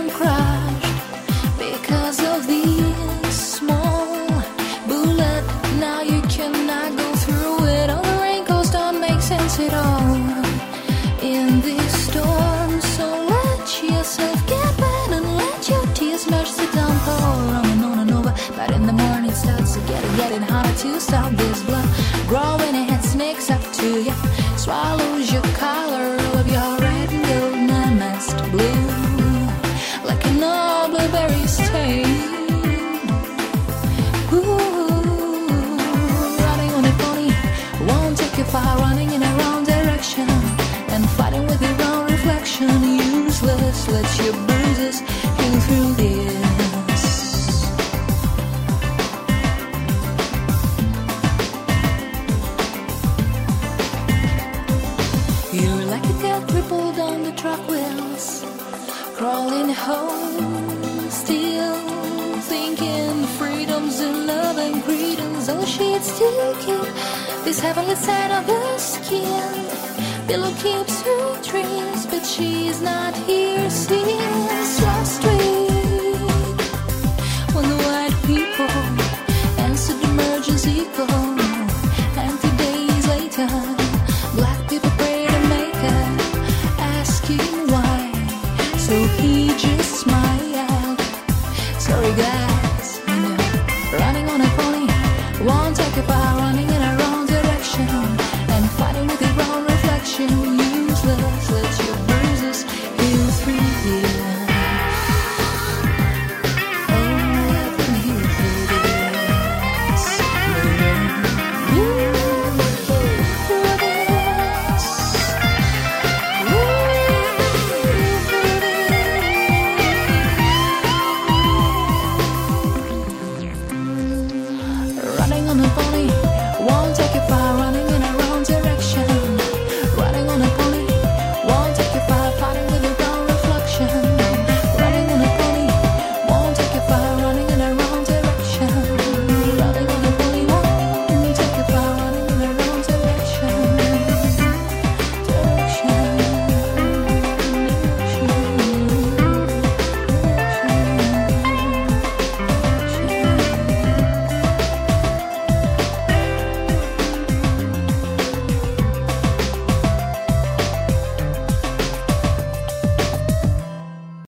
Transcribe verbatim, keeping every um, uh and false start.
I'm crushed because of this small bullet. Now you cannot go through it. All the wrinkles don't make sense at all in this storm. So let yourself get wet and let your tears merge the downpour on and on and over. But in the morning it starts to get getting harder to stop this blood growing and it sneaks up to you, swallows your color of your red and gold namaste blue like an old blueberry stain. Ooh, running on a pony won't take you far, running in a wrong direction and fighting with your own reflection. Useless, let your bruises heal through this. You're like a cat crippled on the truck wheels, crawling home, still thinking freedoms and love and greetings. Oh, she'd still keep this heavenly side of her skin. Pillow keeps her dreams, but she's not here since last week when the white people answered emergency call, and two days later black people pray to make her, asking why. So he just smiled. Sorry guys, you know, running on a pony won't take you far, running in a wrong direction and fighting with your own reflection.